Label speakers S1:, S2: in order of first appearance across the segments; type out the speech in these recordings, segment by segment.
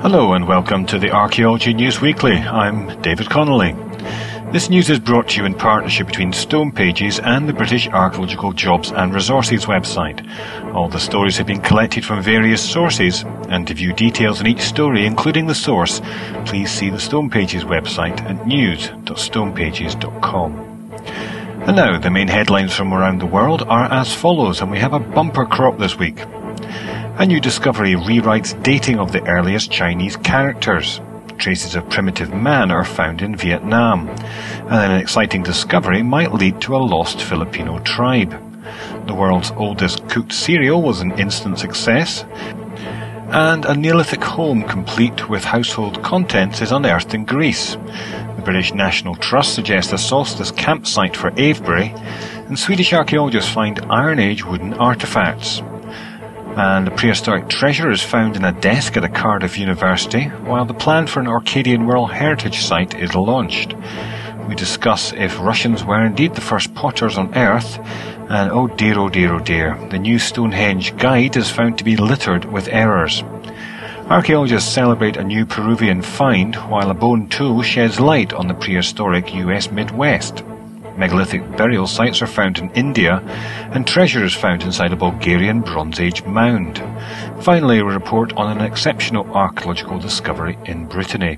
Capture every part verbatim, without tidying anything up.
S1: Hello and welcome to the Archaeology News Weekly. I'm David Connolly. This news is brought to you in partnership between Stone Pages and the British Archaeological Jobs and Resources website. All the stories have been collected from various sources, and to view details on each story, including the source, please see the Stone Pages website at news dot stone pages dot com. And now, the main headlines from around the world are as follows, and we have a bumper crop this week. A new discovery rewrites dating of the earliest Chinese characters. Traces of primitive man are found in Vietnam. And an exciting discovery might lead to a lost Filipino tribe. The world's oldest cooked cereal was an instant success. And a Neolithic home complete with household contents is unearthed in Greece. The British National Trust suggests a solstice campsite for Avebury. And Swedish archaeologists find Iron Age wooden artefacts. And a prehistoric treasure is found in a desk at a Cardiff University, while the plan for an Orcadian World Heritage Site is launched. We discuss if Russians were indeed the first potters on Earth, and oh dear, oh dear, oh dear, the new Stonehenge guide is found to be littered with errors. Archaeologists celebrate a new Peruvian find, while a bone tool sheds light on the prehistoric U S Midwest. Megalithic burial sites are found in India, and treasure is found inside a Bulgarian Bronze Age mound. Finally, a report on an exceptional archaeological discovery in Brittany.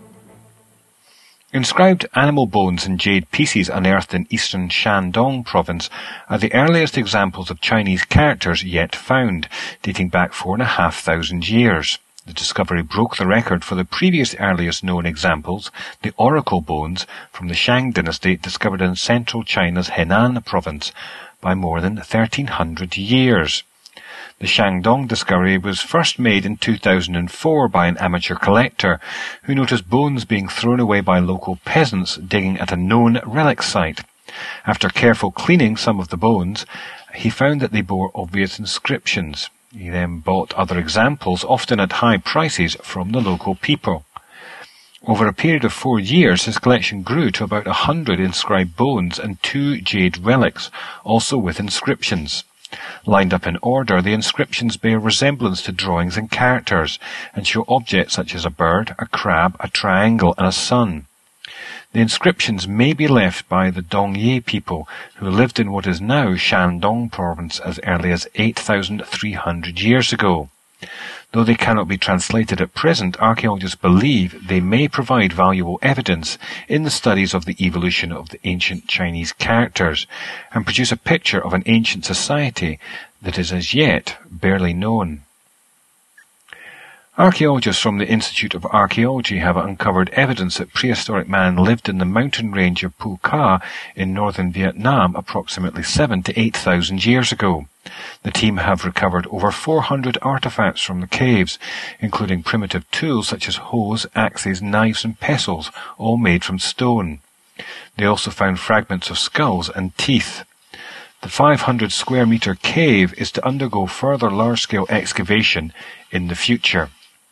S1: Inscribed animal bones and jade pieces unearthed in eastern Shandong province are the earliest examples of Chinese characters yet found, dating back four and a half thousand years. The discovery broke the record for the previous earliest known examples, the oracle bones from the Shang dynasty discovered in central China's Henan province, by more than thirteen hundred years. The Shandong discovery was first made in two thousand four by an amateur collector who noticed bones being thrown away by local peasants digging at a known relic site. After careful cleaning some of the bones, he found that they bore obvious inscriptions. He then bought other examples, often at high prices, from the local people. Over a period of four years, his collection grew to about a hundred inscribed bones and two jade relics, also with inscriptions. Lined up in order, the inscriptions bear resemblance to drawings and characters, and show objects such as a bird, a crab, a triangle, and a sun. The inscriptions may be left by the Dongye people, who lived in what is now Shandong province as early as eight thousand three hundred years ago. Though they cannot be translated at present, archaeologists believe they may provide valuable evidence in the studies of the evolution of the ancient Chinese characters, and produce a picture of an ancient society that is as yet barely known. Archaeologists from the Institute of Archaeology have uncovered evidence that prehistoric man lived in the mountain range of Phu Ca in northern Vietnam approximately seven to eight thousand years ago. The team have recovered over four hundred artifacts from the caves, including primitive tools such as hoes, axes, knives and pestles, all made from stone. They also found fragments of skulls and teeth. The five hundred square metre cave is to undergo further large-scale excavation in the future.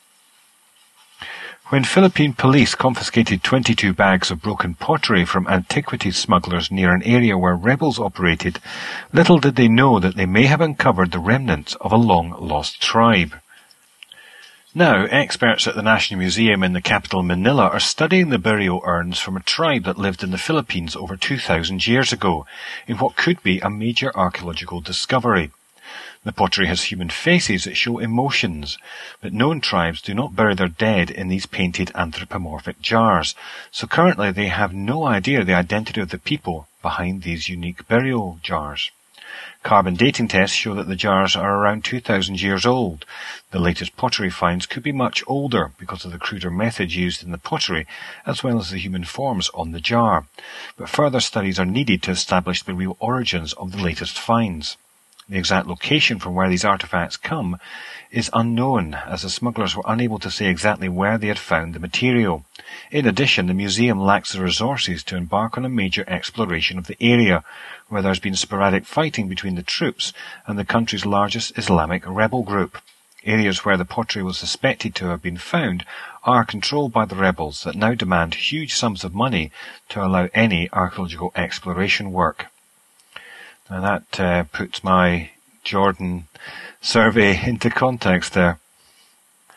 S1: When Philippine police confiscated twenty-two bags of broken pottery from antiquities smugglers near an area where rebels operated, little did they know that they may have uncovered the remnants of a long-lost tribe. Now, experts at the National Museum in the capital Manila are studying the burial urns from a tribe that lived in the Philippines over two thousand years ago, in what could be a major archaeological discovery. The pottery has human faces that show emotions, but known tribes do not bury their dead in these painted anthropomorphic jars, so currently they have no idea the identity of the people behind these unique burial jars. Carbon dating tests show that the jars are around two thousand years old. The latest pottery finds could be much older because of the cruder methods used in the pottery, as well as the human forms on the jar. But further studies are needed to establish the real origins of the latest finds. The exact location from where these artifacts come is unknown, as the smugglers were unable to say exactly where they had found the material. In addition, the museum lacks the resources to embark on a major exploration of the area, where there has been sporadic fighting between the troops and the country's largest Islamic rebel group. Areas where the pottery was suspected to have been found are controlled by the rebels that now demand huge sums of money to allow any archaeological exploration work. Now that uh, puts my Jordan survey into context there.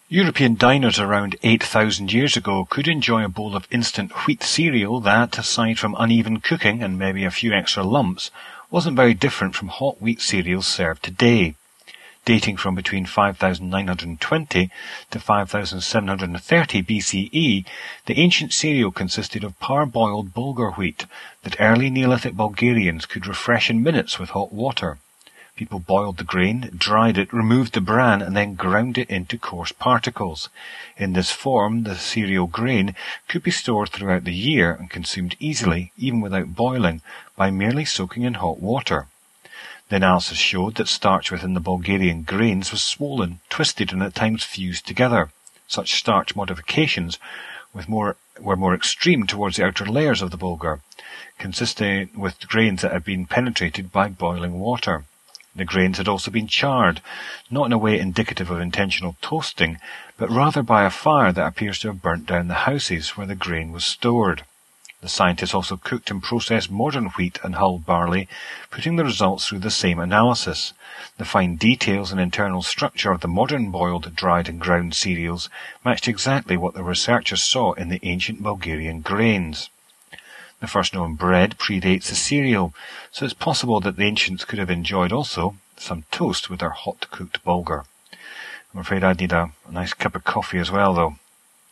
S1: European diners around eight thousand years ago could enjoy a bowl of instant wheat cereal that, aside from uneven cooking and maybe a few extra lumps, wasn't very different from hot wheat cereals served today. Dating from between five thousand nine hundred twenty to five thousand seven hundred thirty B C E, the ancient cereal consisted of parboiled bulgur wheat that early Neolithic Bulgarians could refresh in minutes with hot water. People boiled the grain, dried it, removed the bran, and then ground it into coarse particles. In this form, the cereal grain could be stored throughout the year and consumed easily, even without boiling, by merely soaking in hot water. The analysis showed that starch within the Bulgarian grains was swollen, twisted, and at times fused together. Such starch modifications with more, were more extreme towards the outer layers of the bulgur, consisting with grains that had been penetrated by boiling water. The grains had also been charred, not in a way indicative of intentional toasting, but rather by a fire that appears to have burnt down the houses where the grain was stored. The scientists also cooked and processed modern wheat and hull barley, putting the results through the same analysis. The fine details and internal structure of the modern boiled, dried and ground cereals matched exactly what the researchers saw in the ancient Bulgarian grains. The first known bread predates the cereal, so it's possible that the ancients could have enjoyed also some toast with their hot-cooked bulgur. I'm afraid I'd need a, a nice cup of coffee as well, though.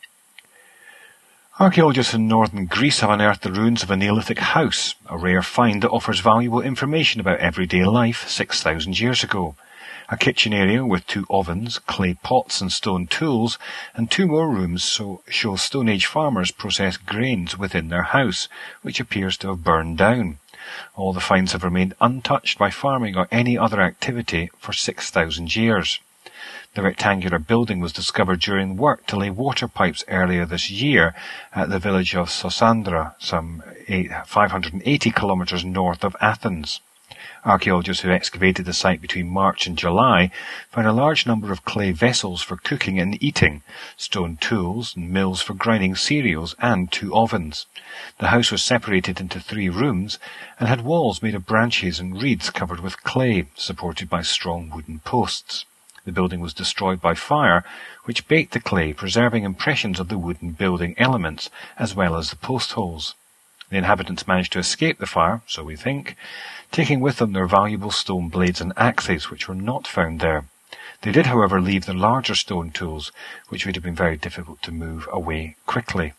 S1: Archaeologists in northern Greece have unearthed the ruins of a Neolithic house, a rare find that offers valuable information about everyday life six thousand years ago. A kitchen area with two ovens, clay pots and stone tools, and two more rooms so show Stone Age farmers process grains within their house, which appears to have burned down. All the finds have remained untouched by farming or any other activity for six thousand years. The rectangular building was discovered during work to lay water pipes earlier this year at the village of Sosandra, some five hundred eighty kilometres north of Athens. Archaeologists who excavated the site between March and July found a large number of clay vessels for cooking and eating, stone tools and mills for grinding cereals, and two ovens. The house was separated into three rooms and had walls made of branches and reeds covered with clay, supported by strong wooden posts. The building was destroyed by fire, which baked the clay, preserving impressions of the wooden building elements as well as the post holes. The inhabitants managed to escape the fire, so we think, taking with them their valuable stone blades and axes, which were not found there. They did, however, leave the larger stone tools, which would have been very difficult to move away quickly.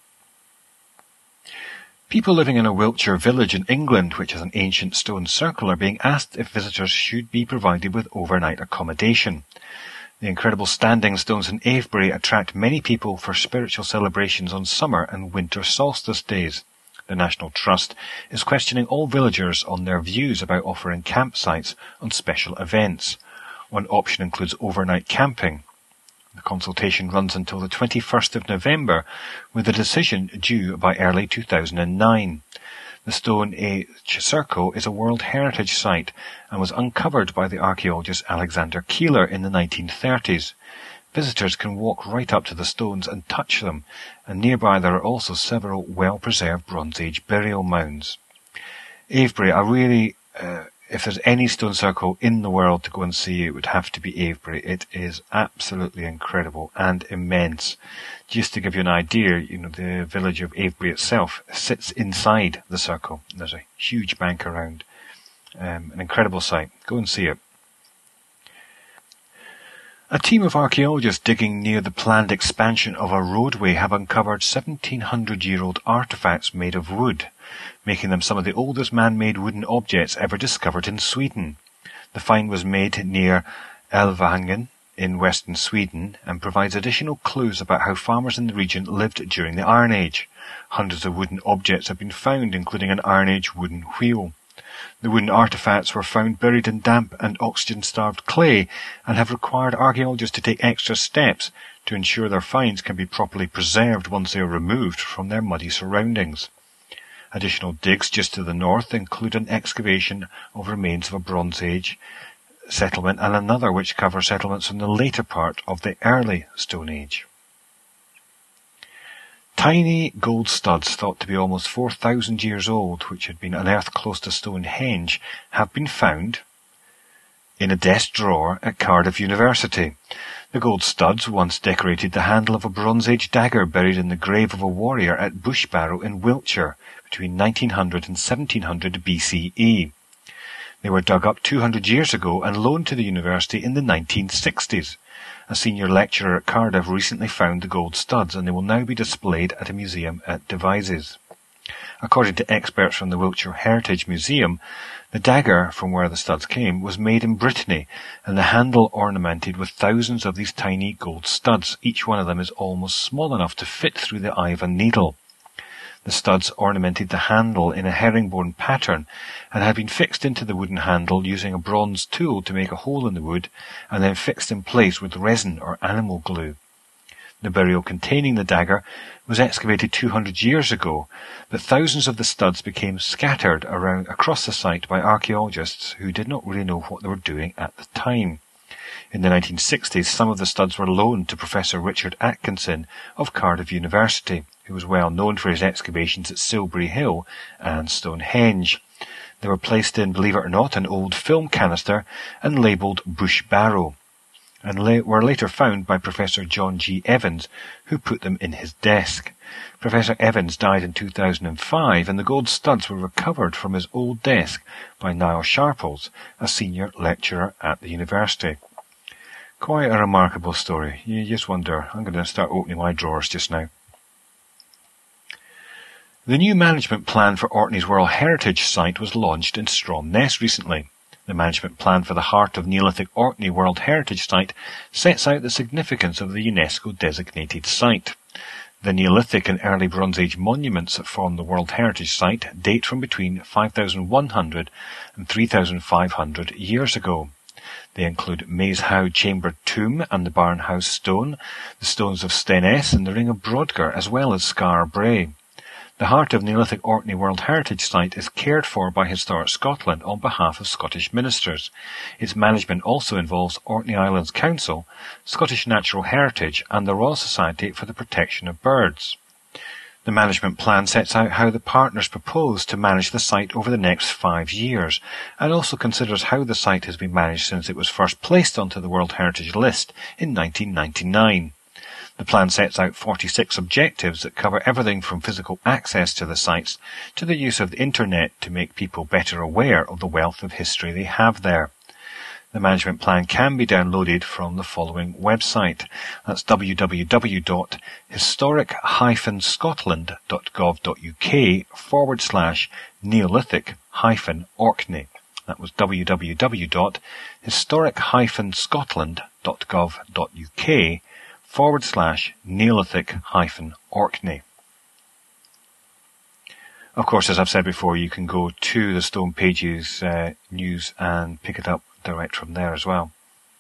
S1: People living in a Wiltshire village in England, which has an ancient stone circle, are being asked if visitors should be provided with overnight accommodation. The incredible standing stones in Avebury attract many people for spiritual celebrations on summer and winter solstice days. The National Trust is questioning all villagers on their views about offering campsites on special events. One option includes overnight camping. The consultation runs until the twenty-first of November, with a decision due by early two thousand nine. The Stone Age Circle is a World Heritage Site and was uncovered by the archaeologist Alexander Keeler in the nineteen thirties. Visitors can walk right up to the stones and touch them, and nearby there are also several well-preserved Bronze Age burial mounds. Avebury, I really, uh, if there's any stone circle in the world to go and see, it would have to be Avebury. It is absolutely incredible and immense. Just to give you an idea, you know, the village of Avebury itself sits inside the circle. There's a huge bank around. Um, an incredible sight. Go and see it. A team of archaeologists digging near the planned expansion of a roadway have uncovered seventeen hundred year old artefacts made of wood, making them some of the oldest man-made wooden objects ever discovered in Sweden. The find was made near Älvängen in western Sweden and provides additional clues about how farmers in the region lived during the Iron Age. Hundreds of wooden objects have been found, including an Iron Age wooden wheel. The wooden artefacts were found buried in damp and oxygen-starved clay and have required archaeologists to take extra steps to ensure their finds can be properly preserved once they are removed from their muddy surroundings. Additional digs just to the north include an excavation of remains of a Bronze Age settlement and another which covers settlements from the later part of the early Stone Age. Tiny gold studs thought to be almost four thousand years old, which had been unearthed close to Stonehenge, have been found in a desk drawer at Cardiff University. The gold studs once decorated the handle of a Bronze Age dagger buried in the grave of a warrior at Bushbarrow in Wiltshire between nineteen hundred and seventeen hundred B C E. They were dug up two hundred years ago and loaned to the university in the nineteen sixties. A senior lecturer at Cardiff recently found the gold studs, and they will now be displayed at a museum at Devizes. According to experts from the Wiltshire Heritage Museum, the dagger, from where the studs came, was made in Brittany, and the handle ornamented with thousands of these tiny gold studs. Each one of them is almost small enough to fit through the eye of a needle. The studs ornamented the handle in a herringbone pattern and had been fixed into the wooden handle using a bronze tool to make a hole in the wood and then fixed in place with resin or animal glue. The burial containing the dagger was excavated two hundred years ago, but thousands of the studs became scattered around across the site by archaeologists who did not really know what they were doing at the time. In the nineteen sixties, some of the studs were loaned to Professor Richard Atkinson of Cardiff University, who was well known for his excavations at Silbury Hill and Stonehenge. They were placed in, believe it or not, an old film canister and labelled Bushbarrow, and la- were later found by Professor John G. Evans, who put them in his desk. Professor Evans died in two thousand five, and the gold studs were recovered from his old desk by Niall Sharples, a senior lecturer at the university. Quite a remarkable story. You just wonder. I'm going to start opening my drawers just now. The new management plan for Orkney's World Heritage Site was launched in Stromness recently. The management plan for the Heart of Neolithic Orkney World Heritage Site sets out the significance of the UNESCO-designated site. The Neolithic and Early Bronze Age monuments that form the World Heritage Site date from between five thousand one hundred and three thousand five hundred years ago. They include Maes Howe Chamber Tomb and the Barnhouse Stone, the stones of Stenness and the Ring of Brodgar, as well as Scar Bray. The Heart of Neolithic Orkney World Heritage Site is cared for by Historic Scotland on behalf of Scottish ministers. Its management also involves Orkney Islands Council, Scottish Natural Heritage and the Royal Society for the Protection of Birds. The management plan sets out how the partners propose to manage the site over the next five years, and also considers how the site has been managed since it was first placed onto the World Heritage List in nineteen ninety-nine. The plan sets out forty-six objectives that cover everything from physical access to the sites to the use of the internet to make people better aware of the wealth of history they have there. The management plan can be downloaded from the following website. That's w w w dot historic dash scotland dot gov dot u k forward slash Neolithic hyphen Orkney. That was w w w dot historic dash scotland dot gov dot u k forward slash Neolithic hyphen Orkney. Of course, as I've said before, you can go to the Stone Pages uh, news and pick it up direct from there as well.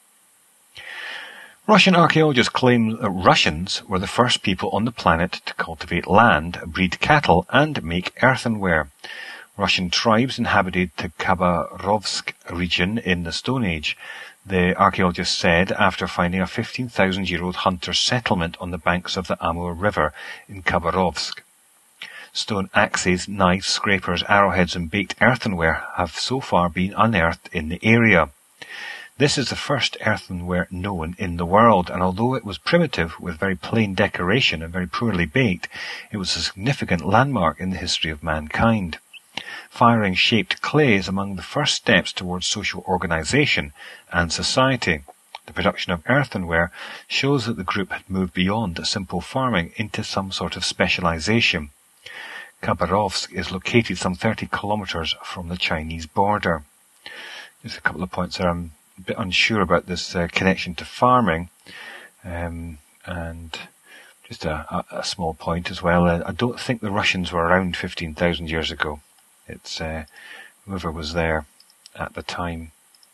S1: Russian archaeologists claim that Russians were the first people on the planet to cultivate land, breed cattle, and make earthenware. Russian tribes inhabited the Khabarovsk region in the Stone Age, the archaeologists said after finding a fifteen thousand year old hunter settlement on the banks of the Amur River in Khabarovsk. Stone axes, knives, scrapers, arrowheads and baked earthenware have so far been unearthed in the area. This is the first earthenware known in the world, and although it was primitive with very plain decoration and very poorly baked, it was a significant landmark in the history of mankind. Firing shaped clay is among the first steps towards social organization and society. The production of earthenware shows that the group had moved beyond simple farming into some sort of specialization. Khabarovsk is located some thirty kilometers from the Chinese border. Just a couple of points there. I'm a bit unsure about this uh, connection to farming. Um, and just a, a, a small point as well. Uh, I don't think the Russians were around fifteen thousand years ago. It's uh, whoever was there at the time.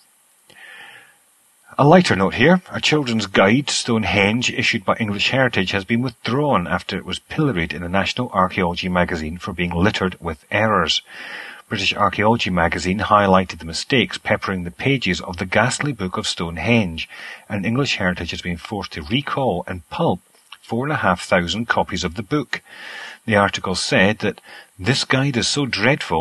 S1: A lighter note here. A children's guide to Stonehenge issued by English Heritage has been withdrawn after it was pilloried in the National Archaeology magazine for being littered with errors. British Archaeology magazine highlighted the mistakes peppering the pages of the ghastly Book of Stonehenge, and English Heritage has been forced to recall and pulp four and a half thousand copies of the book. The article said that this guide is so dreadful,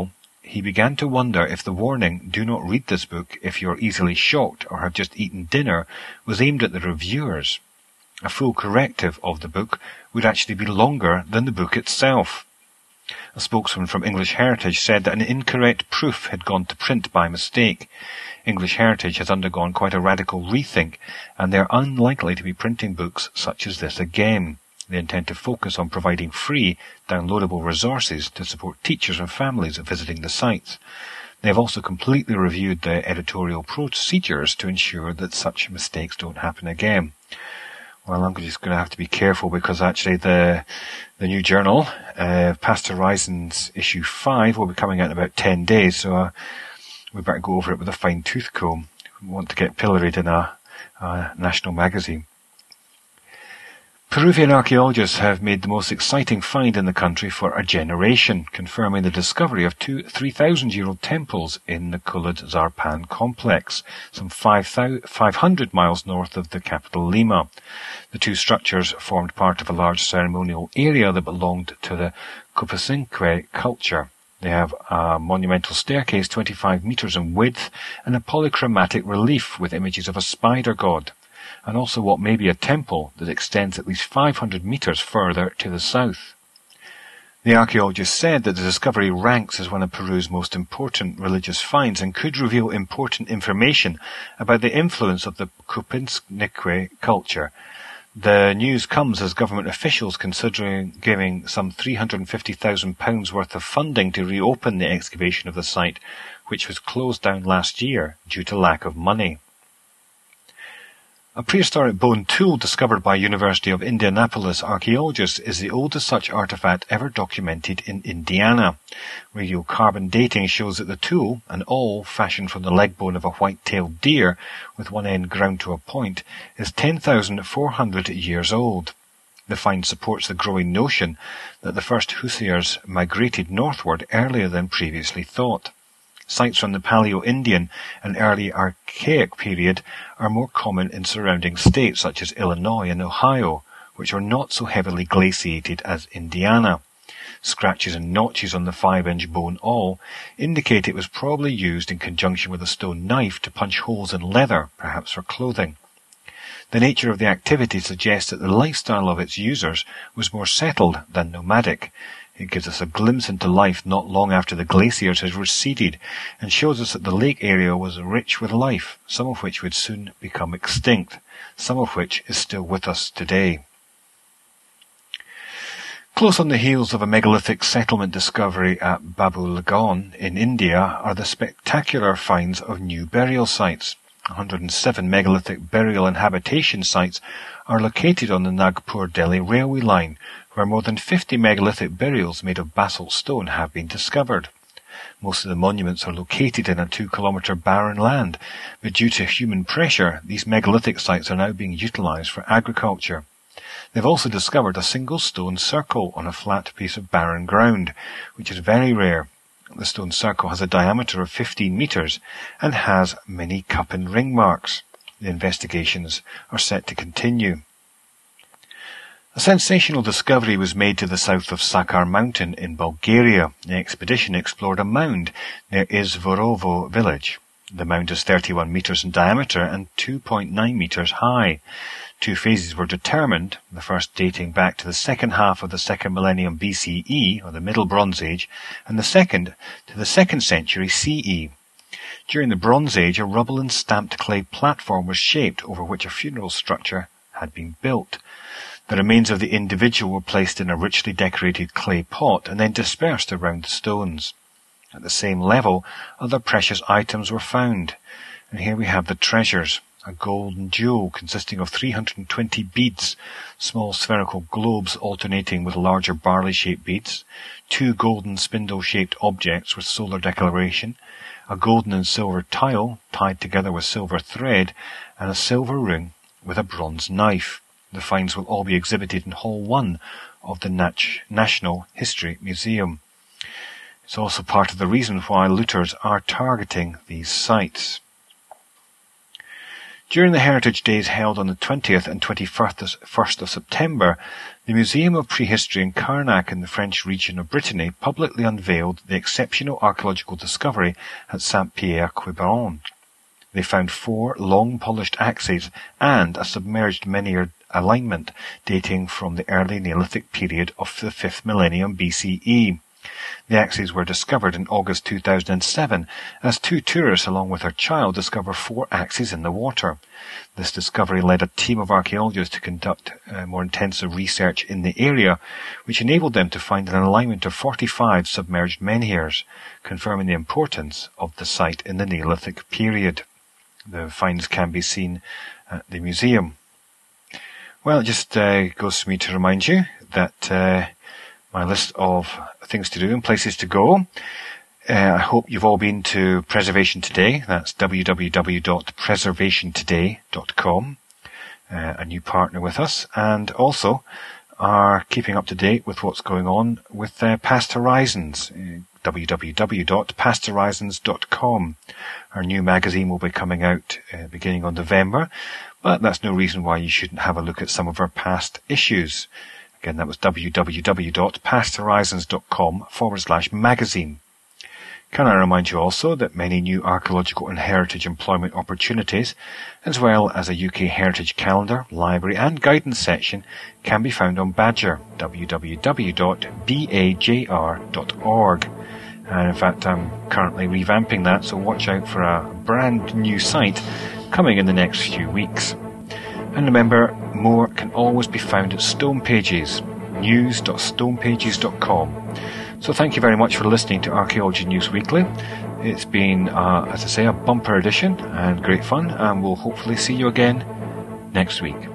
S1: he began to wonder if the warning, "Do not read this book if you are easily shocked or have just eaten dinner," was aimed at the reviewers. A full corrective of the book would actually be longer than the book itself. A spokesman from English Heritage said that an incorrect proof had gone to print by mistake. English Heritage has undergone quite a radical rethink, and they are unlikely to be printing books such as this again. They intend to focus on providing free, downloadable resources to support teachers and families visiting the sites. They have also completely reviewed the editorial procedures to ensure that such mistakes don't happen again. Well, I'm just going to have to be careful because actually the the new journal, uh, Past Horizons issue five, will be coming out in about ten days, so uh, we better go over it with a fine-tooth comb. We want to get pilloried in a, a national magazine. Peruvian archaeologists have made the most exciting find in the country for a generation, confirming the discovery of two three thousand year old temples in the Kulud Zarpan complex, some five hundred miles north of the capital Lima. The two structures formed part of a large ceremonial area that belonged to the Copacinque culture. They have a monumental staircase twenty-five meters in width and a polychromatic relief with images of a spider god, and also what may be a temple that extends at least five hundred meters further to the south. The archaeologists said that the discovery ranks as one of Peru's most important religious finds and could reveal important information about the influence of the Copacinque culture. The news comes as government officials considering giving some three hundred fifty thousand pounds worth of funding to reopen the excavation of the site, which was closed down last year due to lack of money. A prehistoric bone tool discovered by University of Indianapolis archaeologists is the oldest such artifact ever documented in Indiana. Radiocarbon dating shows that the tool, an awl fashioned from the leg bone of a white-tailed deer with one end ground to a point, is ten thousand four hundred years old. The find supports the growing notion that the first Hoosiers migrated northward earlier than previously thought. Sites from the Paleo-Indian and early Archaic period are more common in surrounding states such as Illinois and Ohio, which are not so heavily glaciated as Indiana. Scratches and notches on the five-inch bone awl indicate it was probably used in conjunction with a stone knife to punch holes in leather, perhaps for clothing. The nature of the activity suggests that the lifestyle of its users was more settled than nomadic. It gives us a glimpse into life not long after the glaciers had receded and shows us that the lake area was rich with life, some of which would soon become extinct, some of which is still with us today. Close on the heels of a megalithic settlement discovery at Babu Lagon in India are the spectacular finds of new burial sites. one hundred seven megalithic burial and habitation sites are located on the Nagpur-Delhi railway line, where more than fifty megalithic burials made of basalt stone have been discovered. Most of the monuments are located in a two-kilometre barren land, but due to human pressure, these megalithic sites are now being utilised for agriculture. They've also discovered a single stone circle on a flat piece of barren ground, which is very rare. The stone circle has a diameter of fifteen metres and has many cup and ring marks. The investigations are set to continue. A sensational discovery was made to the south of Sakar Mountain in Bulgaria. The expedition explored a mound near Izvorovo village. The mound is thirty-one metres in diameter and two point nine metres high. Two phases were determined, the first dating back to the second half of the second millennium B C E, or the Middle Bronze Age, and the second to the second century C E. During the Bronze Age, a rubble and stamped clay platform was shaped over which a funeral structure had been built. The remains of the individual were placed in a richly decorated clay pot and then dispersed around the stones. At the same level, other precious items were found. And here we have the treasures. A golden jewel consisting of three hundred twenty beads, small spherical globes alternating with larger barley-shaped beads, two golden spindle-shaped objects with solar declaration, a golden and silver tile tied together with silver thread, and a silver ring with a bronze knife. The finds will all be exhibited in Hall one of the Nat- National History Museum. It's also part of the reason why looters are targeting these sites. During the Heritage Days held on the twentieth and twenty-first of September, the Museum of Prehistory in Carnac in the French region of Brittany publicly unveiled the exceptional archaeological discovery at Saint-Pierre-Quiberon. They found four long-polished axes and a submerged menhir alignment dating from the early Neolithic period of the fifth millennium B C E. The axes were discovered in August two thousand seven as two tourists along with their child discovered four axes in the water. This discovery led a team of archaeologists to conduct uh, more intensive research in the area, which enabled them to find an alignment of forty-five submerged menhirs, confirming the importance of the site in the Neolithic period. The finds can be seen at the museum. Well, it just uh, goes for me to remind you that uh, my list of things to do and places to go. Uh, I hope you've all been to Preservation Today. That's w w w dot preservation today dot com, uh, a new partner with us, and also are keeping up to date with what's going on with uh, Past Horizons, uh, w w w dot past horizons dot com. Our new magazine will be coming out uh, beginning of November, but that's no reason why you shouldn't have a look at some of our past issues. Again, that was w w w dot past horizons dot com forward slash magazine. Can I remind you also that many new archaeological and heritage employment opportunities, as well as a U K heritage calendar, library and guidance section, can be found on Badger, w w w dot bajr dot org. And in fact, I'm currently revamping that, so watch out for a brand new site coming in the next few weeks. And remember, more can always be found at Stone Pages, news dot stone pages dot com. So thank you very much for listening to Archaeology News Weekly. It's been, uh, as I say, a bumper edition and great fun, and we'll hopefully see you again next week.